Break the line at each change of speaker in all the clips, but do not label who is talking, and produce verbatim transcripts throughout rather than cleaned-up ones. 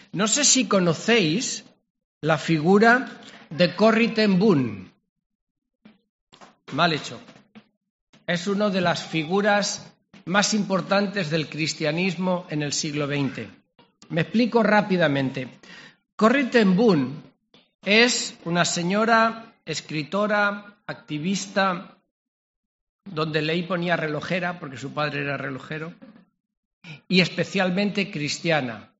No sé si conocéis la figura de Corrie ten Boom. Mal hecho. Es una de las figuras más importantes del cristianismo en el siglo veinte. Me explico rápidamente. Corrie ten Boom es una señora escritora, activista, donde leí ponía relojera, porque su padre era relojero, y especialmente cristiana,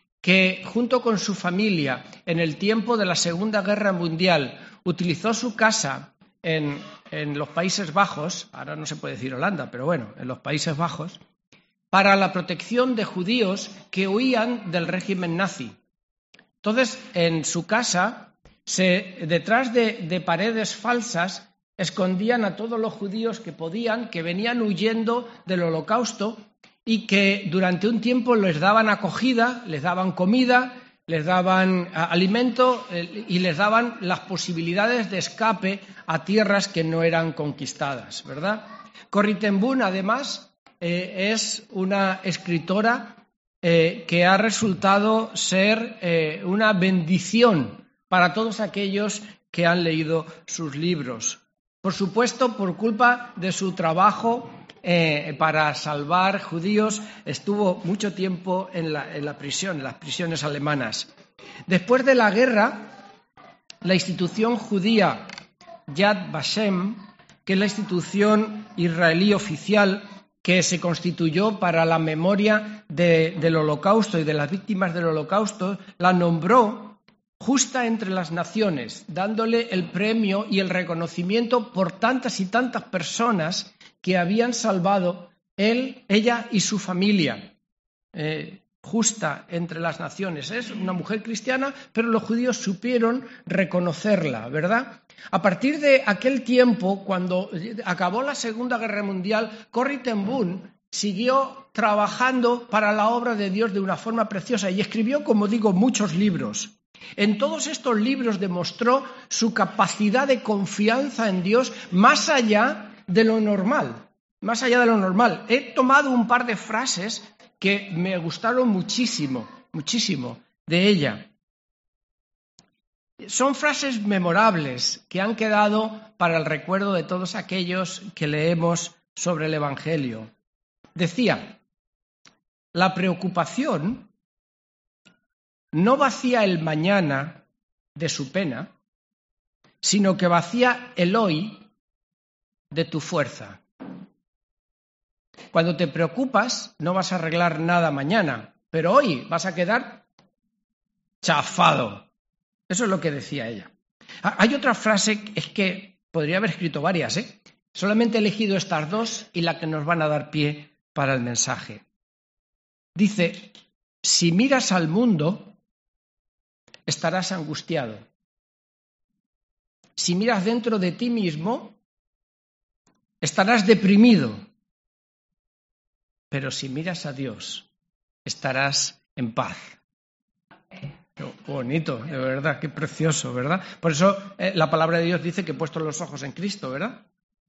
que junto con su familia, en el tiempo de la Segunda Guerra Mundial, utilizó su casa en, en los Países Bajos, ahora no se puede decir Holanda, pero bueno, en los Países Bajos, para la protección de judíos que huían del régimen nazi. Entonces, en su casa, se, detrás de, de paredes falsas, escondían a todos los judíos que podían, que venían huyendo del Holocausto y que durante un tiempo les daban acogida, les daban comida, les daban alimento y les daban las posibilidades de escape a tierras que no eran conquistadas, ¿verdad? Corrie ten Boom, además, eh, es una escritora eh, que ha resultado ser eh, una bendición para todos aquellos que han leído sus libros. Por supuesto, por culpa de su trabajo eh, para salvar judíos, estuvo mucho tiempo en la, en la prisión, en las prisiones alemanas. Después de la guerra, la institución judía Yad Vashem, que es la institución israelí oficial que se constituyó para la memoria de, del Holocausto y de las víctimas del Holocausto, la nombró justa entre las naciones, dándole el premio y el reconocimiento por tantas y tantas personas que habían salvado él, ella y su familia. Eh, justa entre las naciones. Es una mujer cristiana, pero los judíos supieron reconocerla, ¿verdad? A partir de aquel tiempo, cuando acabó la Segunda Guerra Mundial, Corrie ten Boom siguió trabajando para la obra de Dios de una forma preciosa y escribió, como digo, muchos libros. En todos estos libros demostró su capacidad de confianza en Dios más allá de lo normal, más allá de lo normal. He tomado un par de frases que me gustaron muchísimo, muchísimo de ella. Son frases memorables que han quedado para el recuerdo de todos aquellos que leemos sobre el Evangelio. Decía, la preocupación no vacía el mañana de su pena, sino que vacía el hoy de tu fuerza. Cuando te preocupas, no vas a arreglar nada mañana, pero hoy vas a quedar chafado. Eso es lo que decía ella. Hay otra frase, es que podría haber escrito varias, ¿eh? Solamente he elegido estas dos y la que nos van a dar pie para el mensaje. Dice, si miras al mundo, estarás angustiado. Si miras dentro de ti mismo, estarás deprimido. Pero si miras a Dios, estarás en paz. Qué bonito, de verdad, qué precioso, ¿verdad? Por eso eh, la palabra de Dios dice que he puesto los ojos en Cristo, ¿verdad?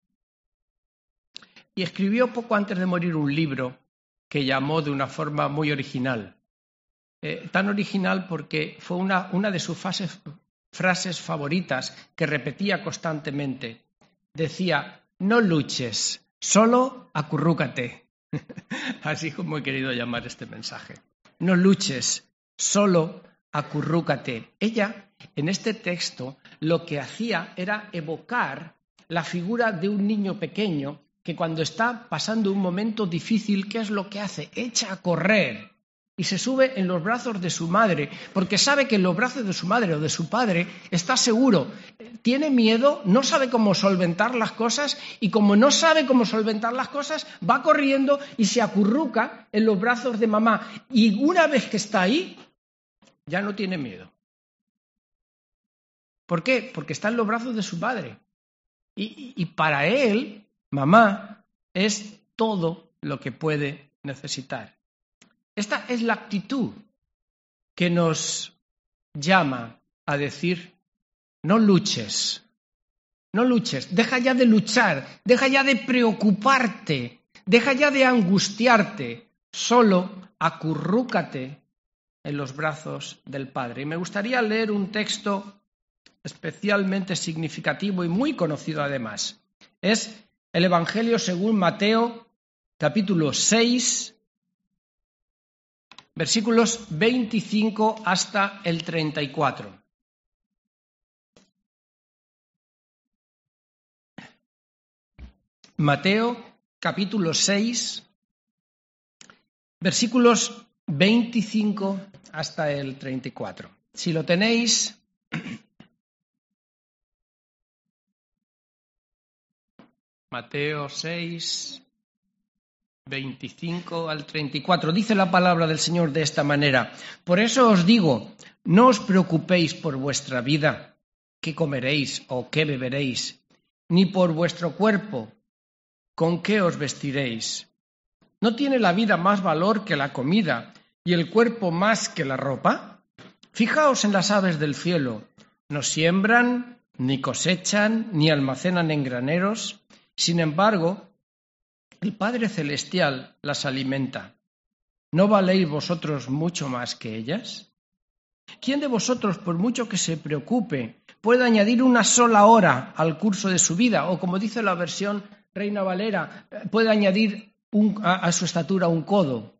Y escribió poco antes de morir un libro que llamó de una forma muy original. Eh, tan original porque fue una, una de sus fases, frases favoritas que repetía constantemente. Decía, no luches, solo acurrúcate. Así como he querido llamar este mensaje. No luches, solo acurrúcate. Ella, en este texto, lo que hacía era evocar la figura de un niño pequeño que cuando está pasando un momento difícil, ¿qué es lo que hace? Echa a correr y se sube en los brazos de su madre, porque sabe que en los brazos de su madre o de su padre está seguro. Tiene miedo, no sabe cómo solventar las cosas y como no sabe cómo solventar las cosas, va corriendo y se acurruca en los brazos de mamá. Y una vez que está ahí, ya no tiene miedo. ¿Por qué? Porque está en los brazos de su padre. Y, y para él, mamá, es todo lo que puede necesitar. Esta es la actitud que nos llama a decir, no luches, no luches, deja ya de luchar, deja ya de preocuparte, deja ya de angustiarte, solo acurrúcate en los brazos del Padre. Y me gustaría leer un texto especialmente significativo y muy conocido además. Es el Evangelio según Mateo, capítulo seis, versículos veinticinco hasta el treinta y cuatro. Mateo, capítulo seis, versículos veinticinco hasta el treinta y cuatro. Si lo tenéis, Mateo seis, veinticinco al treinta y cuatro. Dice la palabra del Señor de esta manera: por eso os digo, no os preocupéis por vuestra vida, qué comeréis o qué beberéis, ni por vuestro cuerpo, con qué os vestiréis. ¿No tiene la vida más valor que la comida y el cuerpo más que la ropa? Fijaos en las aves del cielo, no siembran, ni cosechan, ni almacenan en graneros. Sin embargo, el Padre Celestial las alimenta. ¿No valéis vosotros mucho más que ellas? ¿Quién de vosotros, por mucho que se preocupe, puede añadir una sola hora al curso de su vida? O como dice la versión Reina Valera, puede añadir un, a, a su estatura un codo.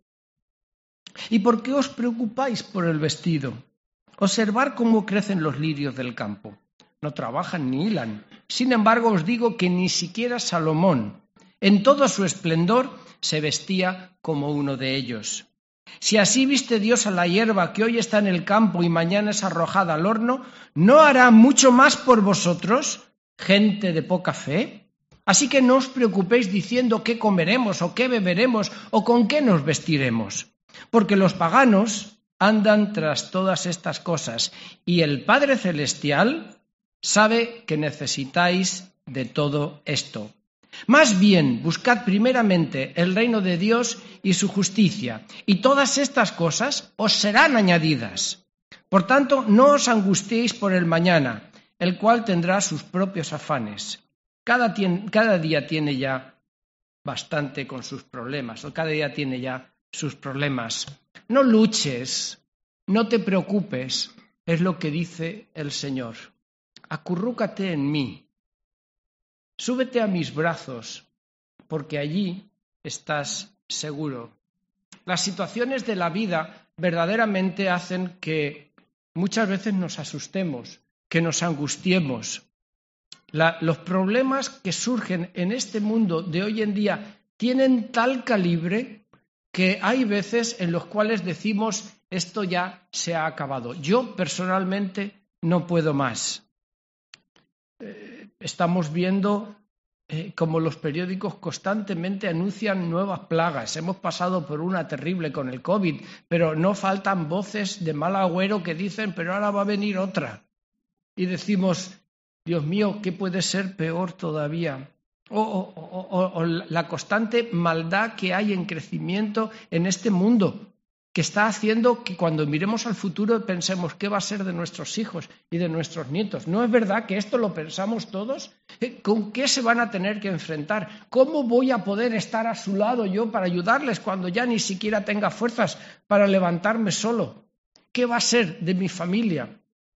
¿Y por qué os preocupáis por el vestido? Observad cómo crecen los lirios del campo. No trabajan ni hilan. Sin embargo, os digo que ni siquiera Salomón, en todo su esplendor, se vestía como uno de ellos. Si así viste Dios a la hierba que hoy está en el campo y mañana es arrojada al horno, ¿no hará mucho más por vosotros, gente de poca fe? Así que no os preocupéis diciendo qué comeremos o qué beberemos o con qué nos vestiremos, porque los paganos andan tras todas estas cosas y el Padre Celestial sabe que necesitáis de todo esto. Más bien, buscad primeramente el reino de Dios y su justicia, y todas estas cosas os serán añadidas. Por tanto, no os angustiéis por el mañana, el cual tendrá sus propios afanes. Cada, tien, cada día tiene ya bastante con sus problemas, o cada día tiene ya sus problemas. No luches, no te preocupes, es lo que dice el Señor. Acurrúcate en mí, súbete a mis brazos, porque allí estás seguro. Las situaciones de la vida verdaderamente hacen que muchas veces nos asustemos, que nos angustiemos. La, los problemas que surgen en este mundo de hoy en día tienen tal calibre que hay veces en los cuales decimos esto ya se ha acabado. Yo personalmente no puedo más. Eh, estamos viendo eh, como los periódicos constantemente anuncian nuevas plagas. Hemos pasado por una terrible con el COVID, pero no faltan voces de mal agüero que dicen, pero ahora va a venir otra. Y decimos, Dios mío, ¿qué puede ser peor todavía? O, o, o, o la constante maldad que hay en crecimiento en este mundo, que está haciendo que cuando miremos al futuro pensemos qué va a ser de nuestros hijos y de nuestros nietos. ¿No es verdad que esto lo pensamos todos? ¿Con qué se van a tener que enfrentar? ¿Cómo voy a poder estar a su lado yo para ayudarles cuando ya ni siquiera tenga fuerzas para levantarme solo? ¿Qué va a ser de mi familia?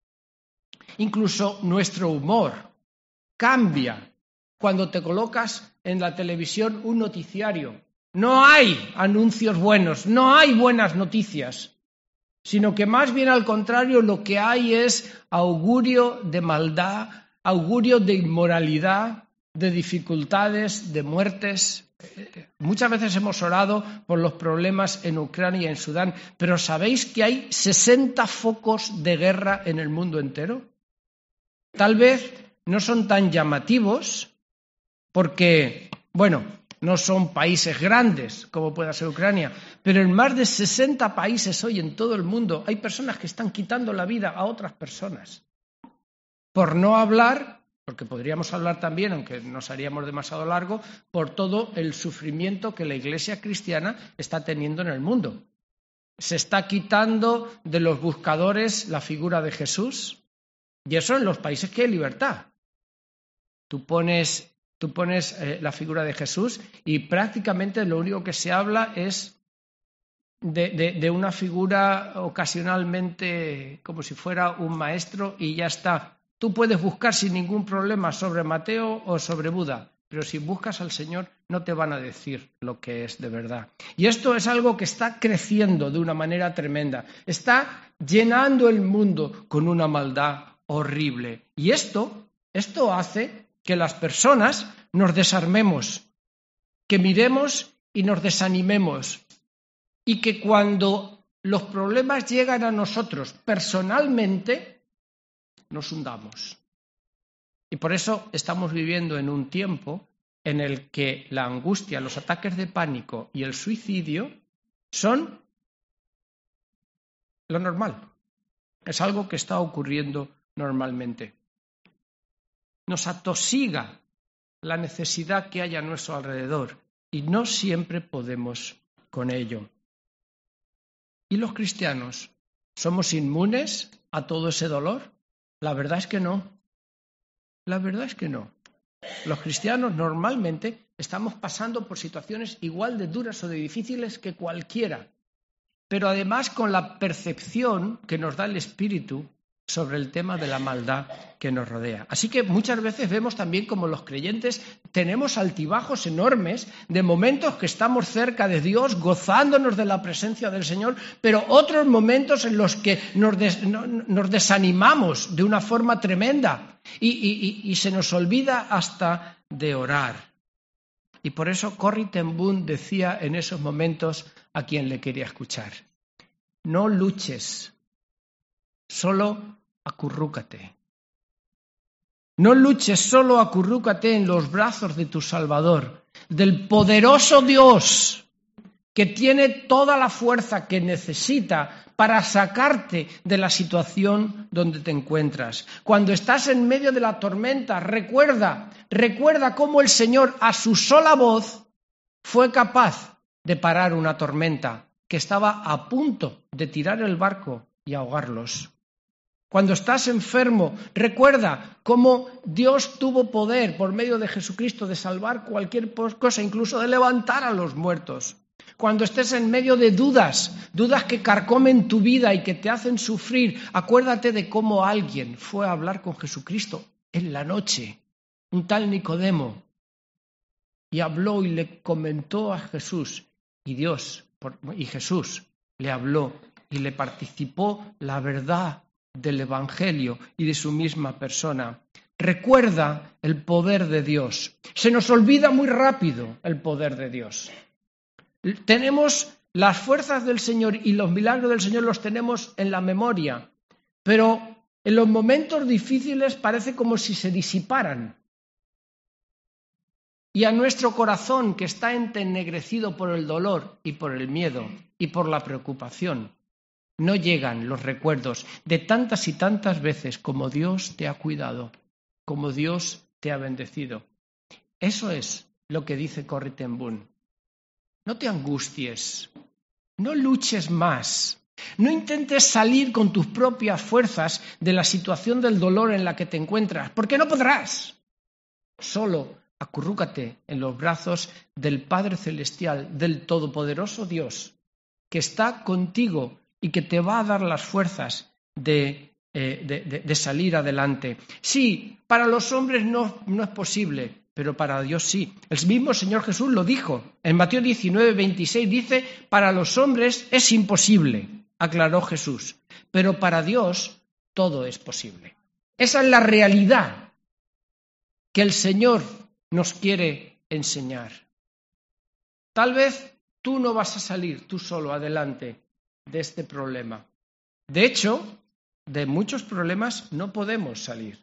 Incluso nuestro humor cambia cuando te colocas en la televisión un noticiario. No hay anuncios buenos, no hay buenas noticias, sino que más bien al contrario lo que hay es augurio de maldad, augurio de inmoralidad, de dificultades, de muertes. Muchas veces hemos orado por los problemas en Ucrania y en Sudán, pero ¿sabéis que hay sesenta focos de guerra en el mundo entero? Tal vez no son tan llamativos porque, bueno, no son países grandes como pueda ser Ucrania, pero en más de sesenta países hoy en todo el mundo hay personas que están quitando la vida a otras personas. Por no hablar, porque podríamos hablar también, aunque nos haríamos demasiado largo, por todo el sufrimiento que la Iglesia cristiana está teniendo en el mundo. Se está quitando de los buscadores la figura de Jesús. Y eso en los países que hay libertad. Tú pones, tú pones eh, la figura de Jesús y prácticamente lo único que se habla es de, de, de una figura ocasionalmente como si fuera un maestro y ya está. Tú puedes buscar sin ningún problema sobre Mateo o sobre Buda, pero si buscas al Señor no te van a decir lo que es de verdad. Y esto es algo que está creciendo de una manera tremenda. Está llenando el mundo con una maldad horrible. Y esto, esto hace que las personas nos desarmemos, que miremos y nos desanimemos. Y que cuando los problemas llegan a nosotros personalmente, nos hundamos. Y por eso estamos viviendo en un tiempo en el que la angustia, los ataques de pánico y el suicidio son lo normal. Es algo que está ocurriendo normalmente. Nos atosiga la necesidad que hay a nuestro alrededor y no siempre podemos con ello. ¿Y los cristianos somos inmunes a todo ese dolor? La verdad es que no. La verdad es que no. Los cristianos normalmente estamos pasando por situaciones igual de duras o de difíciles que cualquiera, pero además con la percepción que nos da el Espíritu sobre el tema de la maldad que nos rodea. Así que muchas veces vemos también como los creyentes tenemos altibajos enormes de momentos que estamos cerca de Dios, gozándonos de la presencia del Señor, pero otros momentos en los que nos, des, no, nos desanimamos de una forma tremenda y, y, y se nos olvida hasta de orar. Y por eso Corrie ten Boom decía en esos momentos a quien le quería escuchar: no luches, solo acurrúcate. No luches, solo acurrúcate en los brazos de tu Salvador, del poderoso Dios que tiene toda la fuerza que necesita para sacarte de la situación donde te encuentras. Cuando estás en medio de la tormenta, recuerda, recuerda cómo el Señor a su sola voz fue capaz de parar una tormenta que estaba a punto de tirar el barco y ahogarlos. Cuando estás enfermo, recuerda cómo Dios tuvo poder por medio de Jesucristo de salvar cualquier cosa, incluso de levantar a los muertos. Cuando estés en medio de dudas, dudas que carcomen tu vida y que te hacen sufrir, acuérdate de cómo alguien fue a hablar con Jesucristo en la noche, un tal Nicodemo, y habló y le comentó a Jesús, y Dios y Jesús le habló y le participó la verdad del Evangelio y de su misma persona. Recuerda el poder de Dios. Se nos olvida muy rápido el poder de Dios. Tenemos las fuerzas del Señor y los milagros del Señor los tenemos en la memoria, pero en los momentos difíciles parece como si se disiparan. Y a nuestro corazón, que está entenegrecido por el dolor y por el miedo y por la preocupación, no llegan los recuerdos de tantas y tantas veces como Dios te ha cuidado, como Dios te ha bendecido. Eso es lo que dice Corrie ten Boom. No te angusties, no luches más, no intentes salir con tus propias fuerzas de la situación del dolor en la que te encuentras, porque no podrás. Solo acurrúcate en los brazos del Padre Celestial, del Todopoderoso Dios, que está contigo y que te va a dar las fuerzas de, eh, de, de, de salir adelante. Sí, para los hombres no, no es posible, pero para Dios sí. El mismo Señor Jesús lo dijo. En Mateo diecinueve, veintiséis dice, para los hombres es imposible, aclaró Jesús, pero para Dios todo es posible. Esa es la realidad que el Señor nos quiere enseñar. Tal vez tú no vas a salir tú solo adelante de este problema. De hecho, de muchos problemas no podemos salir.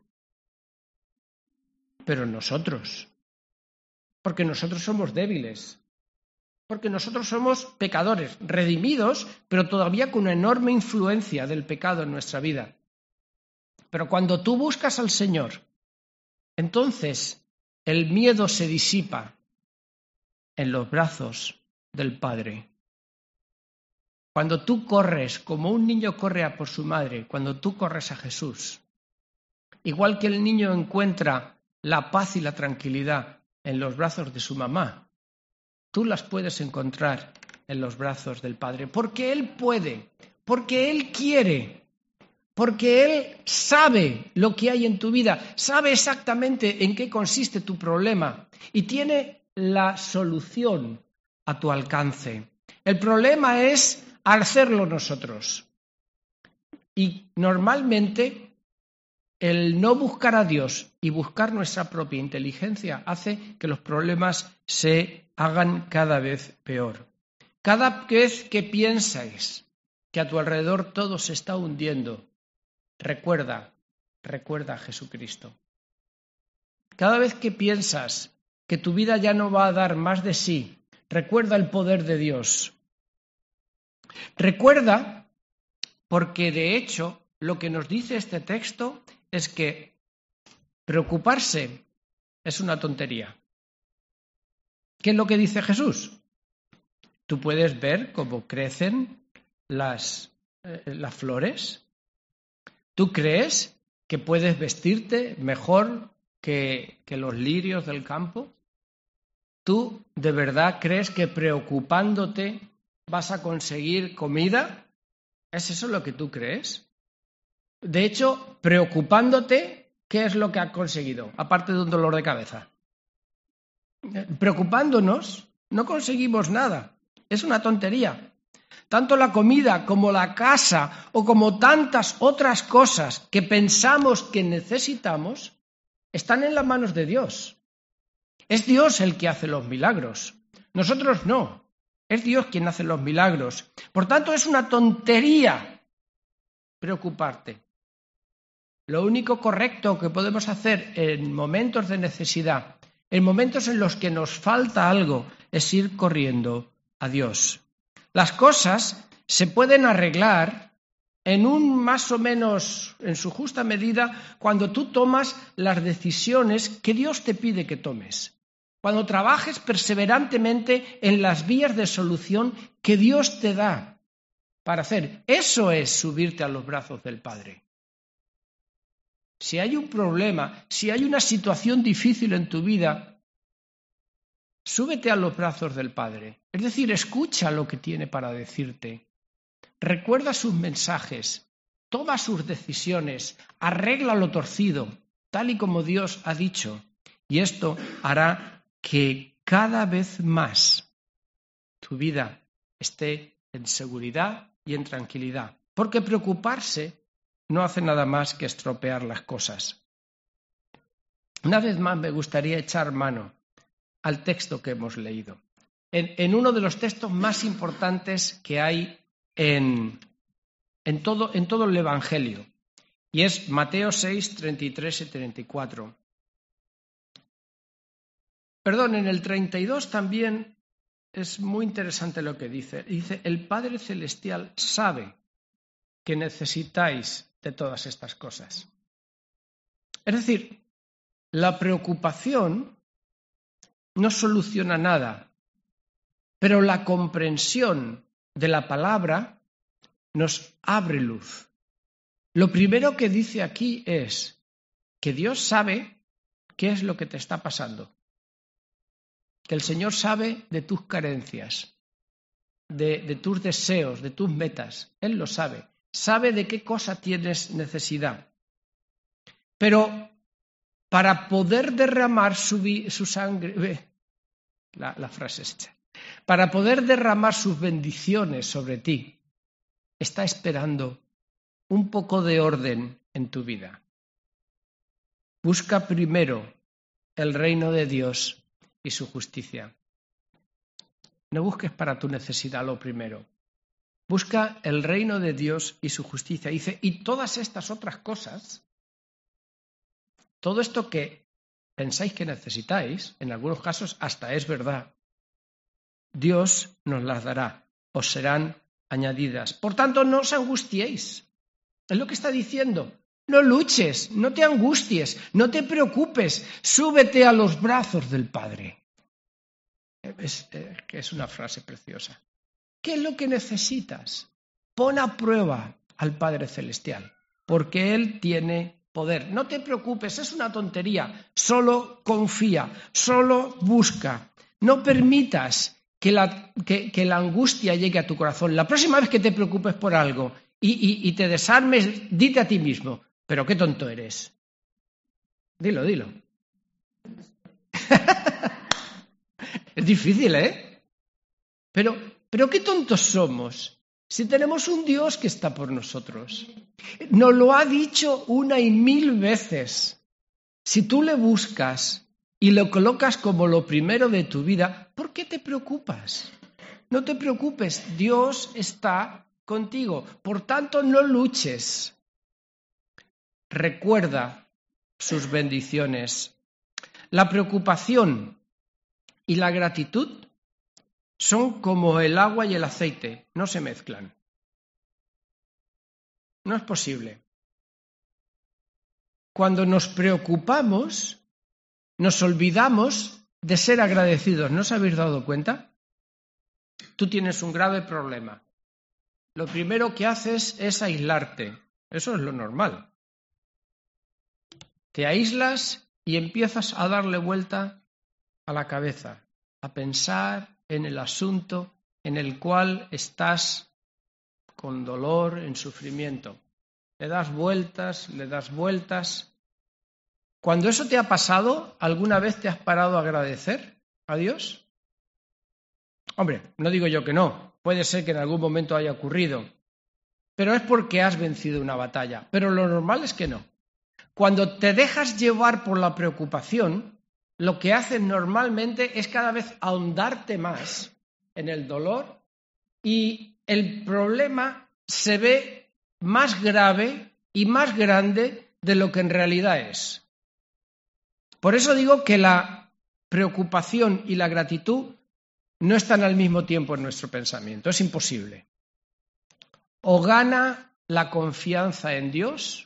Pero nosotros, porque nosotros somos débiles, porque nosotros somos pecadores, redimidos, pero todavía con una enorme influencia del pecado en nuestra vida. Pero cuando tú buscas al Señor, entonces el miedo se disipa en los brazos del Padre. Cuando tú corres, como un niño corre a por su madre, cuando tú corres a Jesús, igual que el niño encuentra la paz y la tranquilidad en los brazos de su mamá, tú las puedes encontrar en los brazos del Padre, porque Él puede, porque Él quiere, porque Él sabe lo que hay en tu vida, sabe exactamente en qué consiste tu problema y tiene la solución a tu alcance. El problema es hacerlo nosotros. Y normalmente el no buscar a Dios y buscar nuestra propia inteligencia hace que los problemas se hagan cada vez peor. Cada vez que piensáis que a tu alrededor todo se está hundiendo, recuerda, recuerda a Jesucristo. Cada vez que piensas que tu vida ya no va a dar más de sí, recuerda el poder de Dios. Recuerda, porque de hecho lo que nos dice este texto es que preocuparse es una tontería. ¿Qué es lo que dice Jesús? Tú puedes ver cómo crecen las, eh, las flores. ¿Tú crees que puedes vestirte mejor que, que los lirios del campo? ¿Tú de verdad crees que preocupándote vas a conseguir comida? ¿Es eso lo que tú crees? De hecho, preocupándote, ¿qué es lo que has conseguido? Aparte de un dolor de cabeza. Preocupándonos, no conseguimos nada. Es una tontería. Tanto la comida como la casa o como tantas otras cosas que pensamos que necesitamos están en las manos de Dios. Es Dios el que hace los milagros. Nosotros no. Es Dios quien hace los milagros. Por tanto, es una tontería preocuparte. Lo único correcto que podemos hacer en momentos de necesidad, en momentos en los que nos falta algo, es ir corriendo a Dios. Las cosas se pueden arreglar en un más o menos, en su justa medida, cuando tú tomas las decisiones que Dios te pide que tomes. Cuando trabajes perseverantemente en las vías de solución que Dios te da para hacer. Eso es subirte a los brazos del Padre. Si hay un problema, si hay una situación difícil en tu vida, súbete a los brazos del Padre. Es decir, escucha lo que tiene para decirte. Recuerda sus mensajes, toma sus decisiones, arregla lo torcido, tal y como Dios ha dicho. Y esto hará que cada vez más tu vida esté en seguridad y en tranquilidad. Porque preocuparse no hace nada más que estropear las cosas. Una vez más me gustaría echar mano al texto que hemos leído. En, en uno de los textos más importantes que hay en, en, todo, en todo el Evangelio. Y es Mateo seis, treinta y tres y treinta y cuatro. Perdón, en el treinta y dos también es muy interesante lo que dice. Dice, el Padre Celestial sabe que necesitáis de todas estas cosas. Es decir, la preocupación no soluciona nada, pero la comprensión de la palabra nos abre luz. Lo primero que dice aquí es que Dios sabe qué es lo que te está pasando, que el Señor sabe de tus carencias, de, de tus deseos, de tus metas. Él lo sabe. Sabe de qué cosa tienes necesidad. Pero para poder derramar su, su sangre, la, la frase esta, para poder derramar sus bendiciones sobre ti, está esperando un poco de orden en tu vida. Busca primero el reino de Dios y su justicia. No busques para tu necesidad lo primero. Busca el reino de Dios y su justicia. Dice, y todas estas otras cosas, todo esto que pensáis que necesitáis, en algunos casos hasta es verdad, Dios nos las dará, os serán añadidas. Por tanto, no os angustiéis. Es lo que está diciendo. No luches, no te angusties, no te preocupes, súbete a los brazos del Padre. Es, es una frase preciosa. ¿Qué es lo que necesitas? Pon a prueba al Padre Celestial, porque Él tiene poder. No te preocupes, es una tontería. Solo confía, solo busca. No permitas que la, que, que la angustia llegue a tu corazón. La próxima vez que te preocupes por algo y, y, y te desarmes, dite a ti mismo, pero qué tonto eres. Dilo, dilo. Es difícil, ¿eh? Pero, pero qué tontos somos si tenemos un Dios que está por nosotros. Nos lo ha dicho una y mil veces. Si tú le buscas y lo colocas como lo primero de tu vida, ¿por qué te preocupas? No te preocupes, Dios está contigo. Por tanto, no luches. Recuerda sus bendiciones. La preocupación y la gratitud son como el agua y el aceite, no se mezclan. No es posible. Cuando nos preocupamos, nos olvidamos de ser agradecidos. ¿No os habéis dado cuenta? Tú tienes un grave problema. Lo primero que haces es aislarte. Eso es lo normal. Te aíslas y empiezas a darle vuelta a la cabeza, a pensar en el asunto en el cual estás con dolor, en sufrimiento. Le das vueltas, le das vueltas. Cuando eso te ha pasado, ¿alguna vez te has parado a agradecer a Dios? Hombre, no digo yo que no, puede ser que en algún momento haya ocurrido, pero es porque has vencido una batalla. Pero lo normal es que no. Cuando te dejas llevar por la preocupación, lo que haces normalmente es cada vez ahondarte más en el dolor y el problema se ve más grave y más grande de lo que en realidad es. Por eso digo que la preocupación y la gratitud no están al mismo tiempo en nuestro pensamiento, es imposible. O gana la confianza en Dios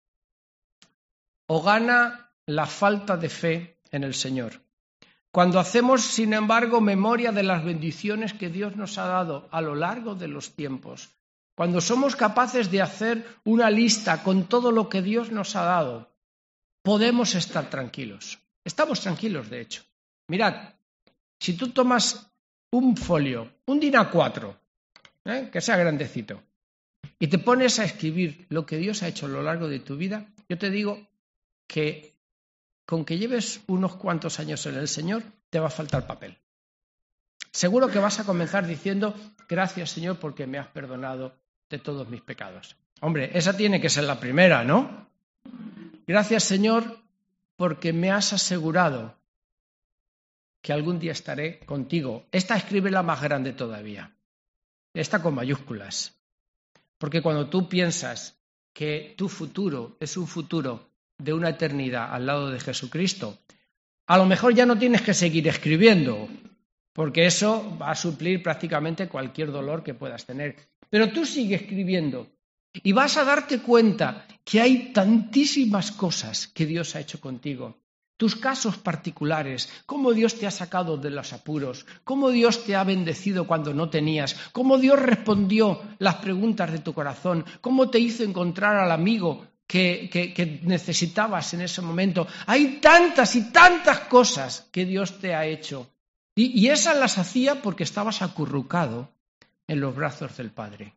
o gana la falta de fe en el Señor. Cuando hacemos, sin embargo, memoria de las bendiciones que Dios nos ha dado a lo largo de los tiempos, cuando somos capaces de hacer una lista con todo lo que Dios nos ha dado, podemos estar tranquilos. Estamos tranquilos, de hecho. Mirad, si tú tomas un folio, un DIN A cuatro, ¿eh? que sea grandecito, y te pones a escribir lo que Dios ha hecho a lo largo de tu vida, yo te digo que con que lleves unos cuantos años en el Señor, te va a faltar papel. Seguro que vas a comenzar diciendo, gracias Señor porque me has perdonado de todos mis pecados. Hombre, esa tiene que ser la primera, ¿no? Gracias Señor porque me has asegurado que algún día estaré contigo. Esta escríbela más grande todavía. Esta con mayúsculas. Porque cuando tú piensas que tu futuro es un futuro de una eternidad al lado de Jesucristo, a lo mejor ya no tienes que seguir escribiendo, porque eso va a suplir prácticamente cualquier dolor que puedas tener. Pero tú sigue escribiendo y vas a darte cuenta que hay tantísimas cosas que Dios ha hecho contigo. Tus casos particulares, cómo Dios te ha sacado de los apuros, cómo Dios te ha bendecido cuando no tenías, cómo Dios respondió las preguntas de tu corazón, cómo te hizo encontrar al amigo Que, que, que necesitabas en ese momento. Hay tantas y tantas cosas que Dios te ha hecho. Y, y esas las hacía porque estabas acurrucado en los brazos del Padre.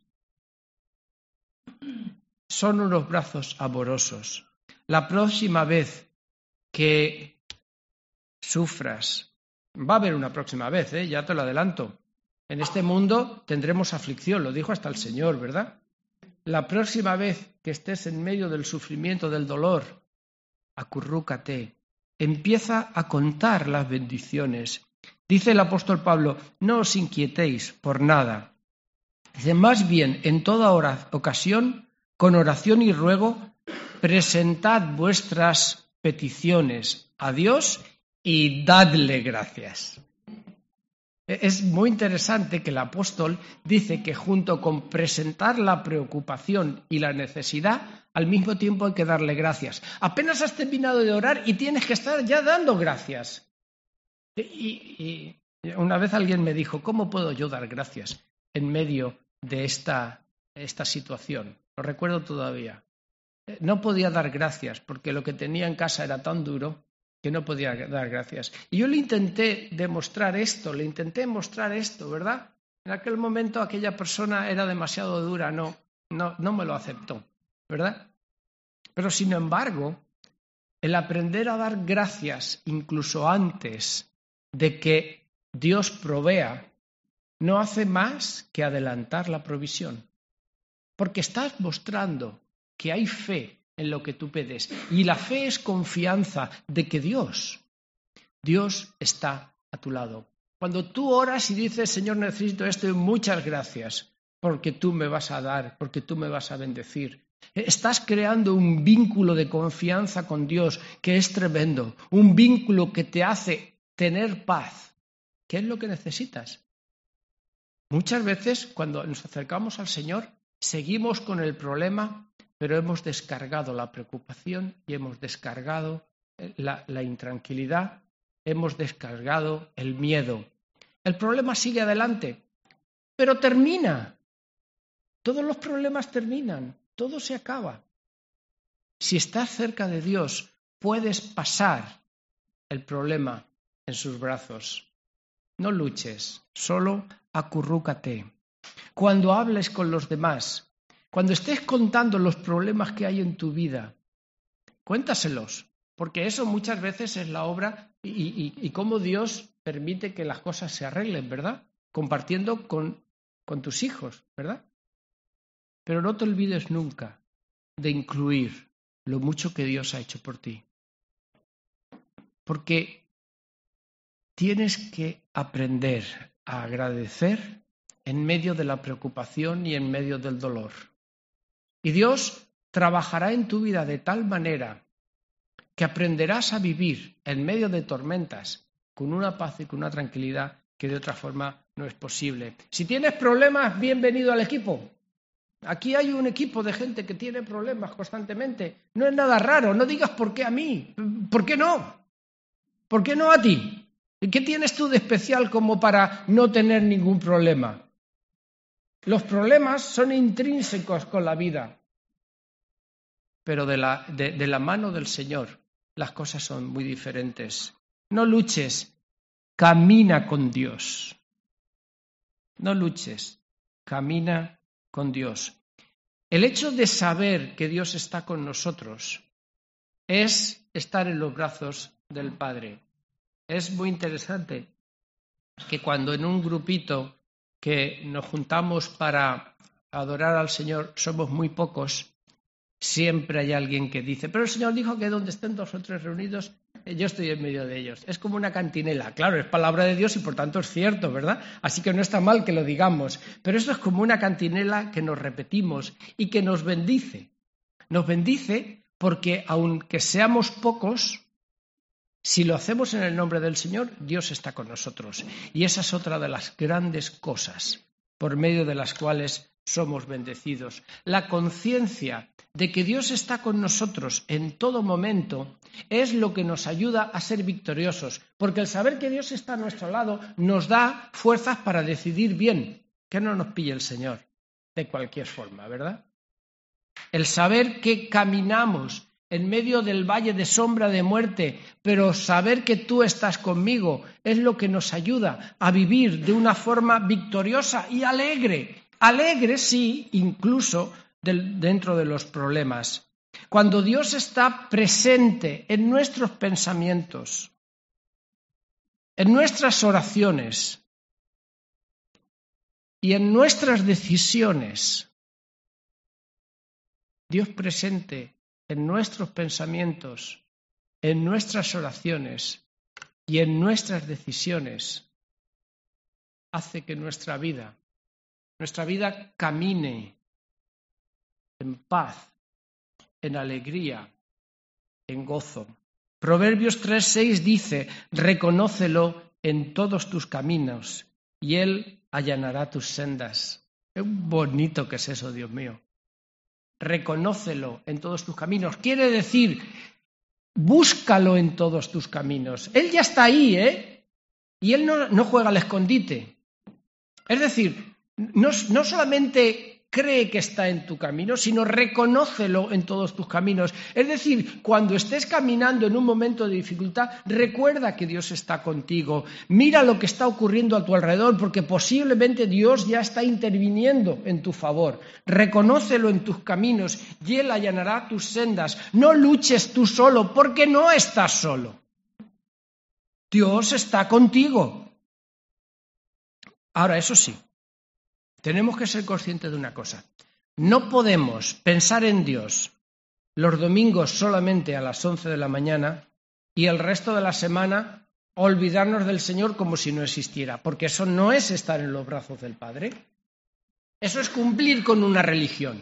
Son unos brazos amorosos. La próxima vez que sufras, va a haber una próxima vez, ¿eh? Ya te lo adelanto. En este mundo tendremos aflicción, lo dijo hasta el Señor, ¿verdad? La próxima vez que estés en medio del sufrimiento, del dolor, acurrúcate, empieza a contar las bendiciones. Dice el apóstol Pablo, no os inquietéis por nada. Dice, más bien, en toda ocasión, con oración y ruego, presentad vuestras peticiones a Dios y dadle gracias. Es muy interesante que el apóstol dice que junto con presentar la preocupación y la necesidad, al mismo tiempo hay que darle gracias. Apenas has terminado de orar y tienes que estar ya dando gracias. Y, y una vez alguien me dijo, ¿cómo puedo yo dar gracias en medio de esta, esta situación? Lo recuerdo todavía. No podía dar gracias porque lo que tenía en casa era tan duro que no podía dar gracias. Y yo le intenté demostrar esto, le intenté mostrar esto, ¿verdad? En aquel momento aquella persona era demasiado dura, no, no, no me lo aceptó, ¿verdad? Pero sin embargo, el aprender a dar gracias incluso antes de que Dios provea, no hace más que adelantar la provisión. Porque estás mostrando que hay fe en lo que tú pides. Y la fe es confianza de que Dios, Dios está a tu lado. Cuando tú oras y dices, Señor, necesito esto, y muchas gracias, porque tú me vas a dar, porque tú me vas a bendecir. Estás creando un vínculo de confianza con Dios que es tremendo, un vínculo que te hace tener paz. ¿Qué es lo que necesitas? Muchas veces cuando nos acercamos al Señor, seguimos con el problema, pero hemos descargado la preocupación y hemos descargado la, la intranquilidad, hemos descargado el miedo. El problema sigue adelante, pero termina. Todos los problemas terminan, todo se acaba. Si estás cerca de Dios, puedes pasar el problema en sus brazos. No luches, solo acurrúcate. Cuando hables con los demás, cuando estés contando los problemas que hay en tu vida, cuéntaselos, porque eso muchas veces es la obra y, y, y cómo Dios permite que las cosas se arreglen, ¿verdad? Compartiendo con, con tus hijos, ¿verdad? Pero no te olvides nunca de incluir lo mucho que Dios ha hecho por ti. Porque tienes que aprender a agradecer en medio de la preocupación y en medio del dolor. Y Dios trabajará en tu vida de tal manera que aprenderás a vivir en medio de tormentas con una paz y con una tranquilidad que de otra forma no es posible. Si tienes problemas, bienvenido al equipo. Aquí hay un equipo de gente que tiene problemas constantemente. No es nada raro, no digas por qué a mí. ¿Por qué no? ¿Por qué no a ti? ¿Y qué tienes tú de especial como para no tener ningún problema? Los problemas son intrínsecos con la vida, pero de la, de, de la mano del Señor las cosas son muy diferentes. No luches, camina con Dios. No luches, camina con Dios. El hecho de saber que Dios está con nosotros es estar en los brazos del Padre. Es muy interesante que cuando en un grupito que nos juntamos para adorar al Señor somos muy pocos, siempre hay alguien que dice, pero el Señor dijo que donde estén dos o tres reunidos, yo estoy en medio de ellos. Es como una cantinela. Claro, es palabra de Dios y por tanto es cierto, ¿verdad? Así que no está mal que lo digamos. Pero eso es como una cantinela que nos repetimos y que nos bendice. Nos bendice porque aunque seamos pocos, si lo hacemos en el nombre del Señor, Dios está con nosotros. Y esa es otra de las grandes cosas por medio de las cuales somos bendecidos. La conciencia de que Dios está con nosotros en todo momento es lo que nos ayuda a ser victoriosos, porque el saber que Dios está a nuestro lado nos da fuerzas para decidir bien, que no nos pille el Señor de cualquier forma, ¿verdad? El saber que caminamos en medio del valle de sombra de muerte, pero saber que tú estás conmigo es lo que nos ayuda a vivir de una forma victoriosa y alegre. Alegre, sí, incluso del, dentro de los problemas. Cuando Dios está presente en nuestros pensamientos, en nuestras oraciones y en nuestras decisiones, Dios presente en nuestros pensamientos, en nuestras oraciones y en nuestras decisiones, hace que nuestra vida, nuestra vida camine en paz, en alegría, en gozo. Proverbios tres seis dice, reconócelo en todos tus caminos y Él allanará tus sendas. Qué bonito que es eso, Dios mío. Reconócelo en todos tus caminos. Quiere decir, búscalo en todos tus caminos. Él ya está ahí, ¿eh? Y Él no, no juega al escondite. Es decir, no, no solamente cree que está en tu camino, sino reconócelo en todos tus caminos. Es decir, cuando estés caminando en un momento de dificultad, recuerda que Dios está contigo. Mira lo que está ocurriendo a tu alrededor, porque posiblemente Dios ya está interviniendo en tu favor. Reconócelo en tus caminos y Él allanará tus sendas. No luches tú solo, porque no estás solo. Dios está contigo. Ahora, eso sí, tenemos que ser conscientes de una cosa. No podemos pensar en Dios los domingos solamente a las once de la mañana y el resto de la semana olvidarnos del Señor como si no existiera, porque eso no es estar en los brazos del Padre. Eso es cumplir con una religión.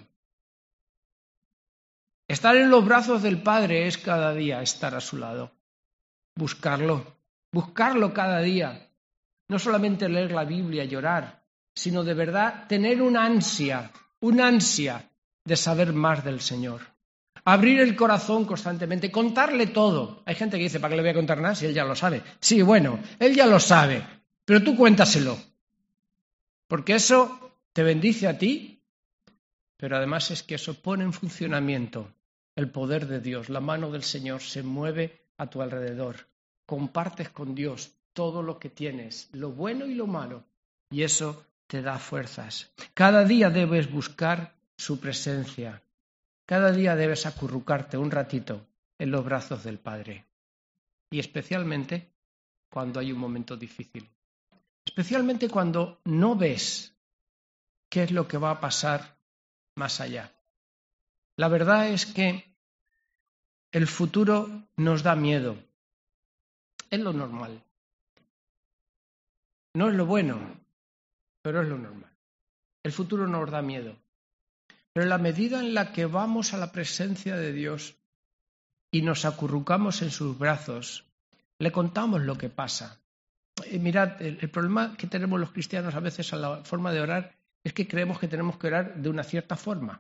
Estar en los brazos del Padre es cada día estar a su lado, buscarlo, buscarlo cada día. No solamente leer la Biblia y orar, sino de verdad tener una ansia, una ansia de saber más del Señor. Abrir el corazón constantemente, contarle todo. Hay gente que dice, ¿para qué le voy a contar nada si él ya lo sabe? Sí, bueno, él ya lo sabe, pero tú cuéntaselo. Porque eso te bendice a ti, pero además es que eso pone en funcionamiento el poder de Dios. La mano del Señor se mueve a tu alrededor. Compartes con Dios todo lo que tienes, lo bueno y lo malo, y eso te da fuerzas. Cada día debes buscar su presencia. Cada día debes acurrucarte un ratito en los brazos del Padre. Y especialmente cuando hay un momento difícil. Especialmente cuando no ves qué es lo que va a pasar más allá. La verdad es que el futuro nos da miedo. Es lo normal. No es lo bueno, pero es lo normal. El futuro nos da miedo. Pero en la medida en la que vamos a la presencia de Dios y nos acurrucamos en sus brazos, le contamos lo que pasa. Eh, mirad, el, el problema que tenemos los cristianos a veces a la forma de orar es que creemos que tenemos que orar de una cierta forma.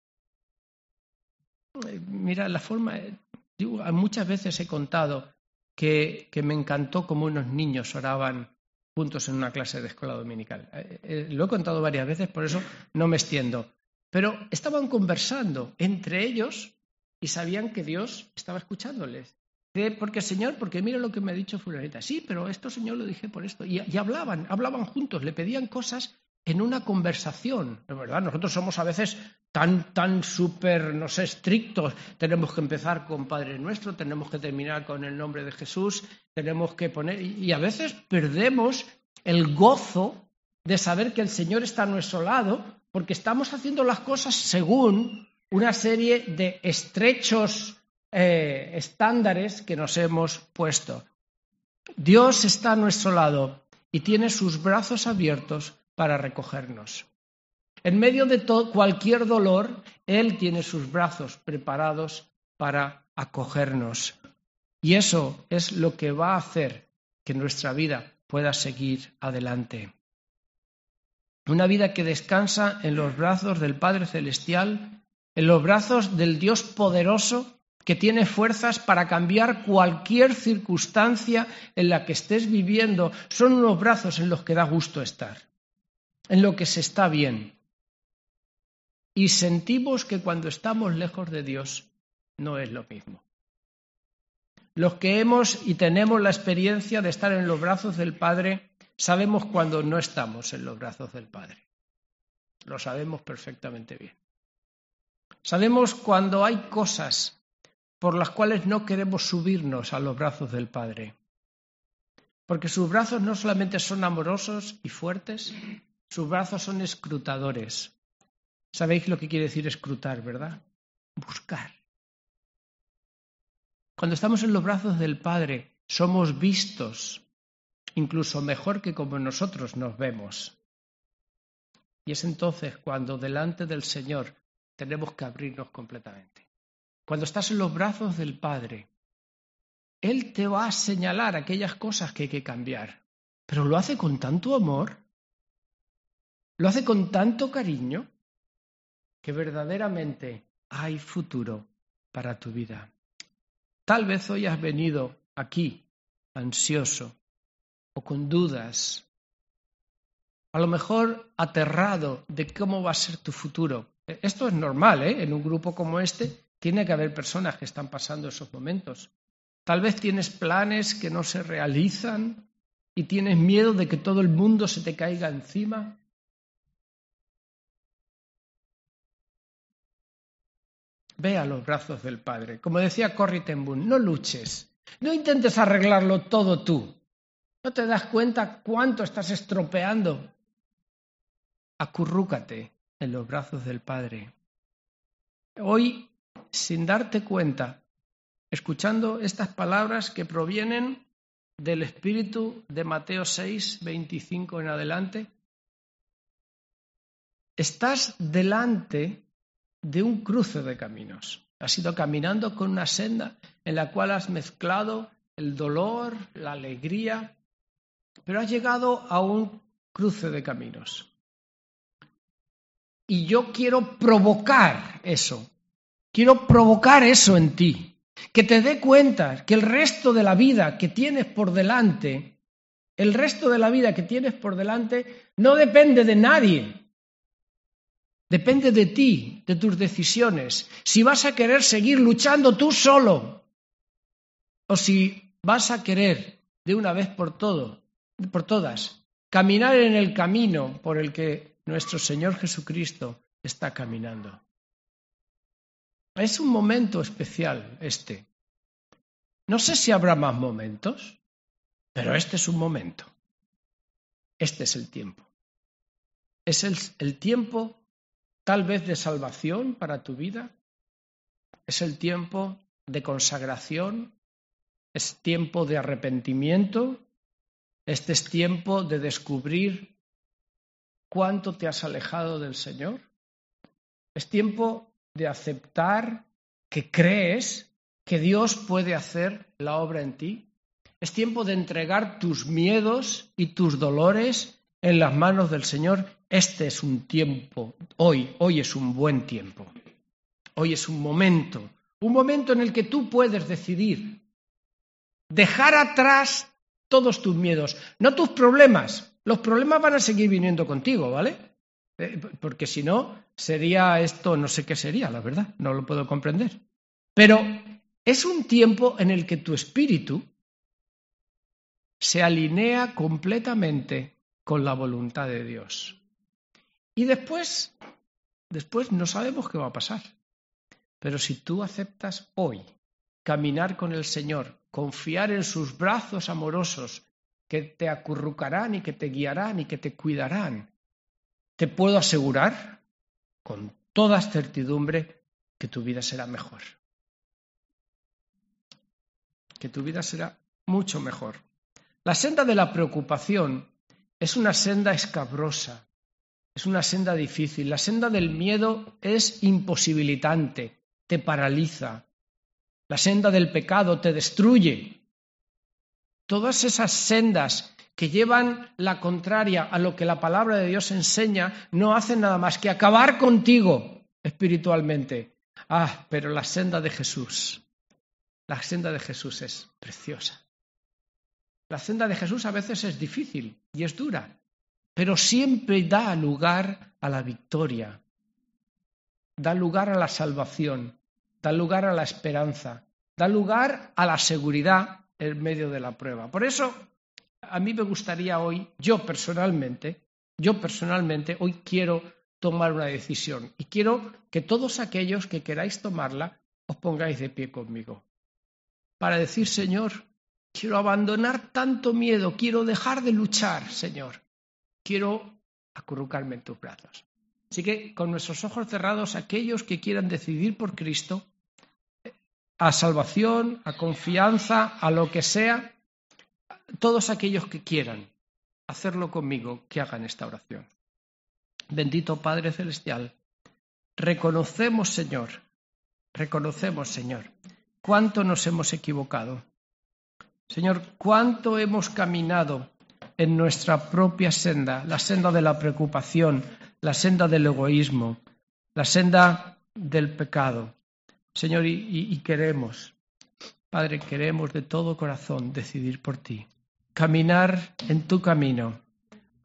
Eh, mirad, la forma... Eh, yo muchas veces he contado que, que me encantó cómo unos niños oraban juntos en una clase de escuela dominical. Eh, eh, lo he contado varias veces, por eso no me extiendo. Pero estaban conversando entre ellos y sabían que Dios estaba escuchándoles. De, porque Señor, porque mira lo que me ha dicho fulanita. Sí, pero esto Señor lo dije por esto. Y, y hablaban, hablaban juntos, le pedían cosas en una conversación. Es verdad, nosotros somos a veces tan, tan súper, no sé, estrictos. Tenemos que empezar con Padre Nuestro, tenemos que terminar con el nombre de Jesús, tenemos que poner... Y a veces perdemos el gozo de saber que el Señor está a nuestro lado, porque estamos haciendo las cosas según una serie de estrechos eh, estándares que nos hemos puesto. Dios está a nuestro lado y tiene sus brazos abiertos para recogernos. En medio de todo, cualquier dolor, Él tiene sus brazos preparados para acogernos. Y eso es lo que va a hacer que nuestra vida pueda seguir adelante. Una vida que descansa en los brazos del Padre Celestial, en los brazos del Dios poderoso que tiene fuerzas para cambiar cualquier circunstancia en la que estés viviendo. Son unos brazos en los que da gusto estar, en lo que se está bien. Y sentimos que cuando estamos lejos de Dios no es lo mismo. Los que hemos y tenemos la experiencia de estar en los brazos del Padre, sabemos cuando no estamos en los brazos del Padre. Lo sabemos perfectamente bien. Sabemos cuando hay cosas por las cuales no queremos subirnos a los brazos del Padre. Porque sus brazos no solamente son amorosos y fuertes, sus brazos son escrutadores. ¿Sabéis lo que quiere decir escrutar, verdad? Buscar. Cuando estamos en los brazos del Padre, somos vistos incluso mejor que como nosotros nos vemos. Y es entonces cuando delante del Señor tenemos que abrirnos completamente. Cuando estás en los brazos del Padre, Él te va a señalar aquellas cosas que hay que cambiar, pero lo hace con tanto amor, lo hace con tanto cariño, que verdaderamente hay futuro para tu vida. Tal vez hoy has venido aquí ansioso o con dudas. a lo mejor aterrado de cómo va a ser tu futuro. Esto es normal, ¿eh? En un grupo como este tiene que haber personas que están pasando esos momentos. Tal vez tienes planes que no se realizan y tienes miedo de que todo el mundo se te caiga encima. Ve a los brazos del Padre. Como decía Corrie ten Boom, no luches, no intentes arreglarlo todo tú. ¿No te das cuenta cuánto estás estropeando? Acurrúcate en los brazos del Padre. Hoy, sin darte cuenta, escuchando estas palabras que provienen del Espíritu de Mateo seis, veinticinco en adelante, estás delante de un cruce de caminos. Has ido caminando con una senda en la cual has mezclado el dolor, la alegría, pero has llegado a un cruce de caminos. Y yo quiero provocar eso, quiero provocar eso en ti, que te dé cuenta que el resto de la vida que tienes por delante, el resto de la vida que tienes por delante no depende de nadie. Depende de ti, de tus decisiones, si vas a querer seguir luchando tú solo o si vas a querer de una vez por todo, por todas, caminar en el camino por el que nuestro Señor Jesucristo está caminando. Es un momento especial este. No sé si habrá más momentos, pero este es un momento. Este es el tiempo. Es el, el tiempo tal vez de salvación para tu vida, es el tiempo de consagración, es tiempo de arrepentimiento, este es tiempo de descubrir cuánto te has alejado del Señor, es tiempo de aceptar que crees que Dios puede hacer la obra en ti, es tiempo de entregar tus miedos y tus dolores en las manos del Señor. Este es un tiempo, hoy, hoy es un buen tiempo. Hoy es un momento, un momento en el que tú puedes decidir dejar atrás todos tus miedos, no tus problemas. Los problemas van a seguir viniendo contigo, ¿vale? Eh, porque si no, sería esto, no sé qué sería, la verdad, no lo puedo comprender. Pero es un tiempo en el que tu espíritu se alinea completamente con la voluntad de Dios. Y después, después no sabemos qué va a pasar. Pero si tú aceptas hoy caminar con el Señor, confiar en sus brazos amorosos que te acurrucarán y que te guiarán y que te cuidarán, te puedo asegurar con toda certidumbre que tu vida será mejor. Que tu vida será mucho mejor. La senda de la preocupación es una senda escabrosa, es una senda difícil. La senda del miedo es imposibilitante, te paraliza. La senda del pecado te destruye. Todas esas sendas que llevan la contraria a lo que la palabra de Dios enseña no hacen nada más que acabar contigo espiritualmente. Ah, pero la senda de Jesús, la senda de Jesús es preciosa. La senda de Jesús a veces es difícil y es dura, pero siempre da lugar a la victoria, da lugar a la salvación, da lugar a la esperanza, da lugar a la seguridad en medio de la prueba. Por eso, a mí me gustaría hoy, yo personalmente, yo personalmente hoy quiero tomar una decisión y quiero que todos aquellos que queráis tomarla os pongáis de pie conmigo para decir, Señor, quiero abandonar tanto miedo, quiero dejar de luchar, Señor, quiero acurrucarme en tus brazos. Así que con nuestros ojos cerrados, aquellos que quieran decidir por Cristo, a salvación, a confianza, a lo que sea, todos aquellos que quieran hacerlo conmigo, que hagan esta oración. Bendito Padre Celestial, reconocemos, Señor, reconocemos, Señor, cuánto nos hemos equivocado. Señor, cuánto hemos caminado en nuestra propia senda, la senda de la preocupación, la senda del egoísmo, la senda del pecado. Señor, y, y, y queremos, Padre, queremos de todo corazón decidir por ti, caminar en tu camino,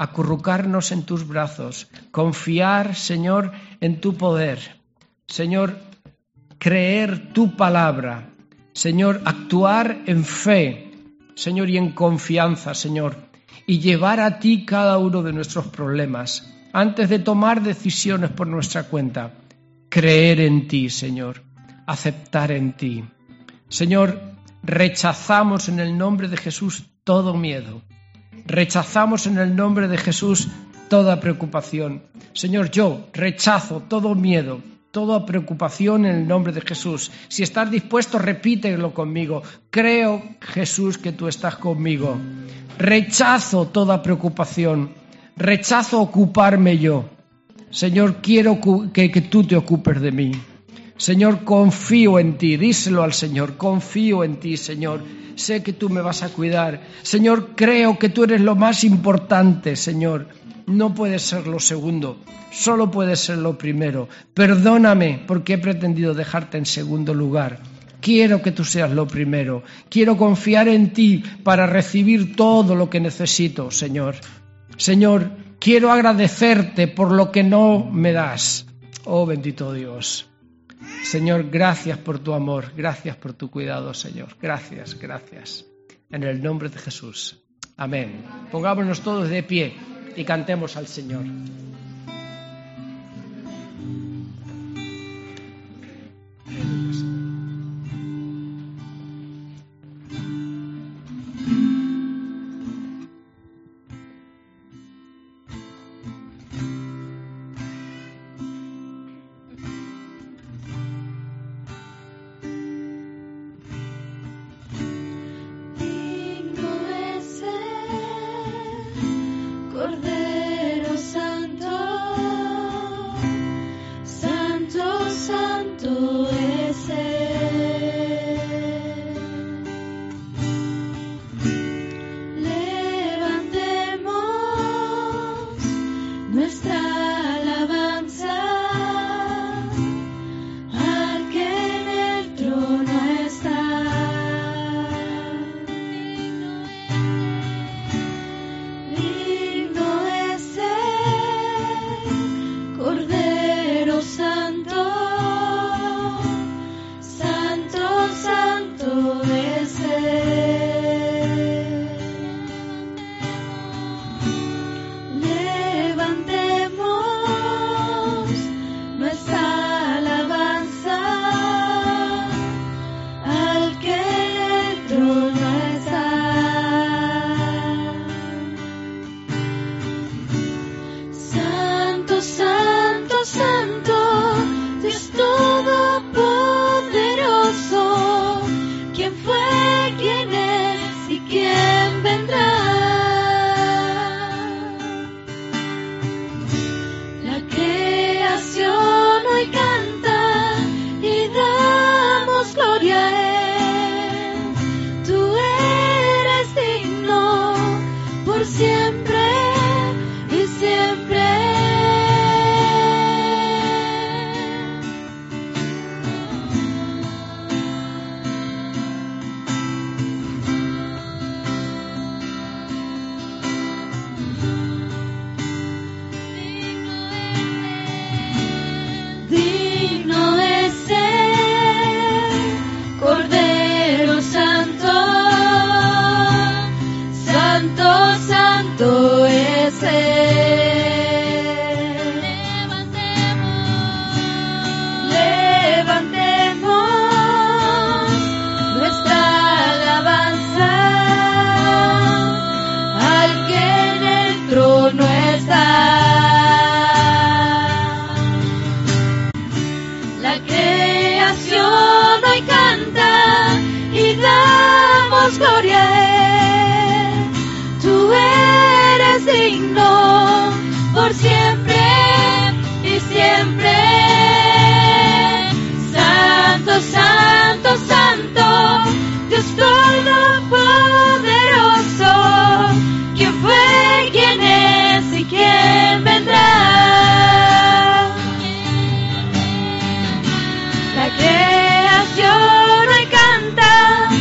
acurrucarnos en tus brazos, confiar, Señor, en tu poder. Señor, creer tu palabra. Señor, actuar en fe, Señor, y en confianza, Señor, y llevar a ti cada uno de nuestros problemas. Antes de tomar decisiones por nuestra cuenta, creer en ti, Señor, aceptar en ti. Señor, rechazamos en el nombre de Jesús todo miedo. Rechazamos en el nombre de Jesús toda preocupación. Señor, yo rechazo todo miedo, toda preocupación en el nombre de Jesús. Si estás dispuesto, repítelo conmigo. Creo, Jesús, que tú estás conmigo. Rechazo toda preocupación. Rechazo ocuparme yo. Señor, quiero que, que tú te ocupes de mí. Señor, confío en ti. Díselo al Señor. Confío en ti, Señor. Sé que tú me vas a cuidar. Señor, creo que tú eres lo más importante, Señor. No puedes ser lo segundo, solo puedes ser lo primero. Perdóname porque he pretendido dejarte en segundo lugar. Quiero que tú seas lo primero. Quiero confiar en ti para recibir todo lo que necesito, Señor. Señor, quiero agradecerte por lo que no me das. Oh, bendito Dios. Señor, gracias por tu amor, gracias por tu cuidado, Señor. Gracias, gracias. En el nombre de Jesús. Amén. Pongámonos todos de pie y cantemos al Señor.
Cordero Santo, Santo, Santo es Él. Levantemos nuestra alabanza al que en el trono está.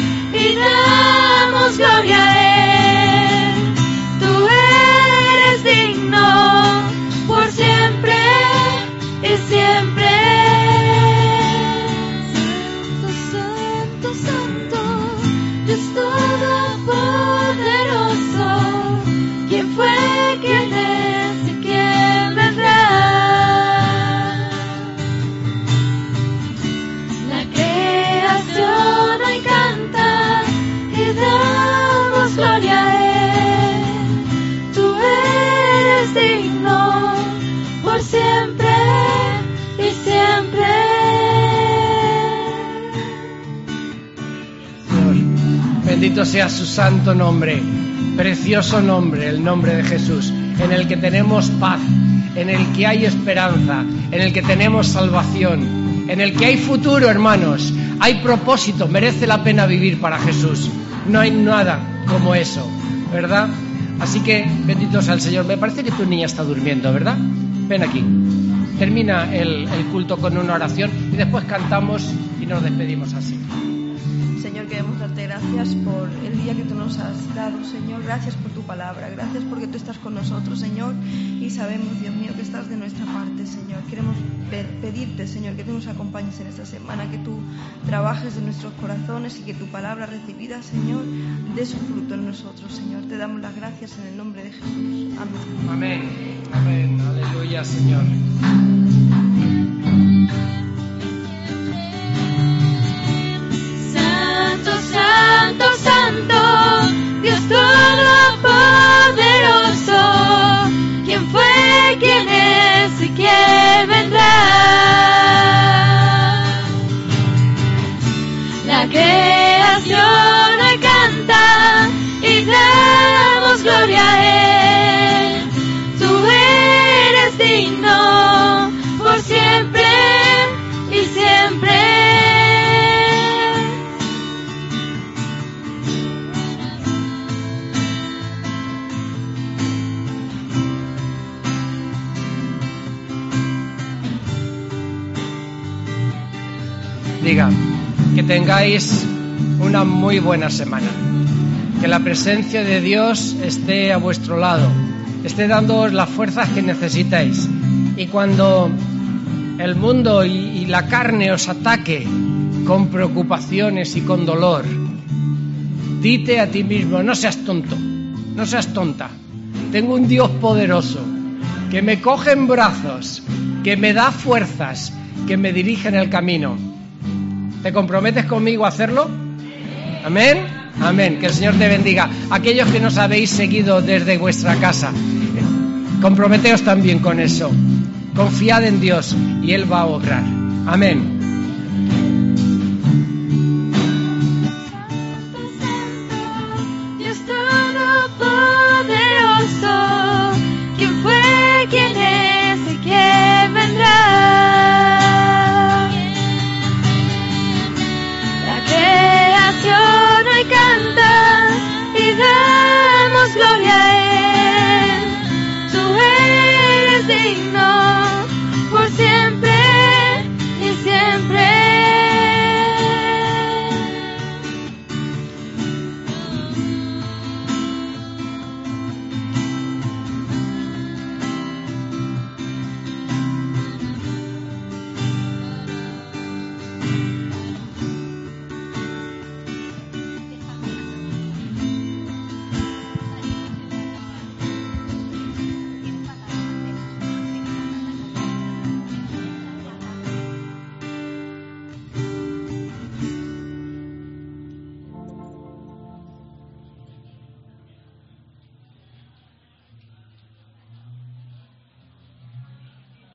gloria a Él. Tú eres
Bendito sea su santo nombre, precioso nombre, el nombre de Jesús, en el que tenemos paz, en el que hay esperanza, en el que tenemos salvación, en el que hay futuro, hermanos, hay propósito, merece la pena vivir para Jesús. No hay nada como eso, ¿verdad? Así que, bendito sea el Señor. Me parece que tu niña está durmiendo, ¿verdad? Ven aquí. Termina el, el culto con una oración y después cantamos y nos despedimos así.
Señor, queremos darte gracias por el día que tú nos has dado, Señor. Gracias por tu palabra, gracias porque tú estás con nosotros, Señor. Y sabemos, Dios mío, que estás de nuestra parte, Señor. Queremos pedirte, Señor, que tú nos acompañes en esta semana, que tú trabajes en nuestros corazones y que tu palabra recibida, Señor, dé su fruto en nosotros, Señor. Te damos las gracias en el nombre de Jesús. Amén.
Amén. Amén. Aleluya, Señor.
Santo, santo, Dios todopoderoso, ¿quién fue, quién es y quién vendrá? La creación hoy canta y damos gloria a Él. Tú eres digno por siempre y siempre.
Diga, que tengáis una muy buena semana, que la presencia de Dios esté a vuestro lado, esté dándoos las fuerzas que necesitáis, y cuando el mundo y, y la carne os ataque con preocupaciones y con dolor, dite a ti mismo, no seas tonto, no seas tonta, tengo un Dios poderoso que me coge en brazos, que me da fuerzas, que me dirige en el camino. ¿Te comprometes conmigo a hacerlo? Amén. Amén. Que el Señor te bendiga. Aquellos que nos habéis seguido desde vuestra casa, comprometeos también con eso. Confiad en Dios y Él va a obrar. Amén.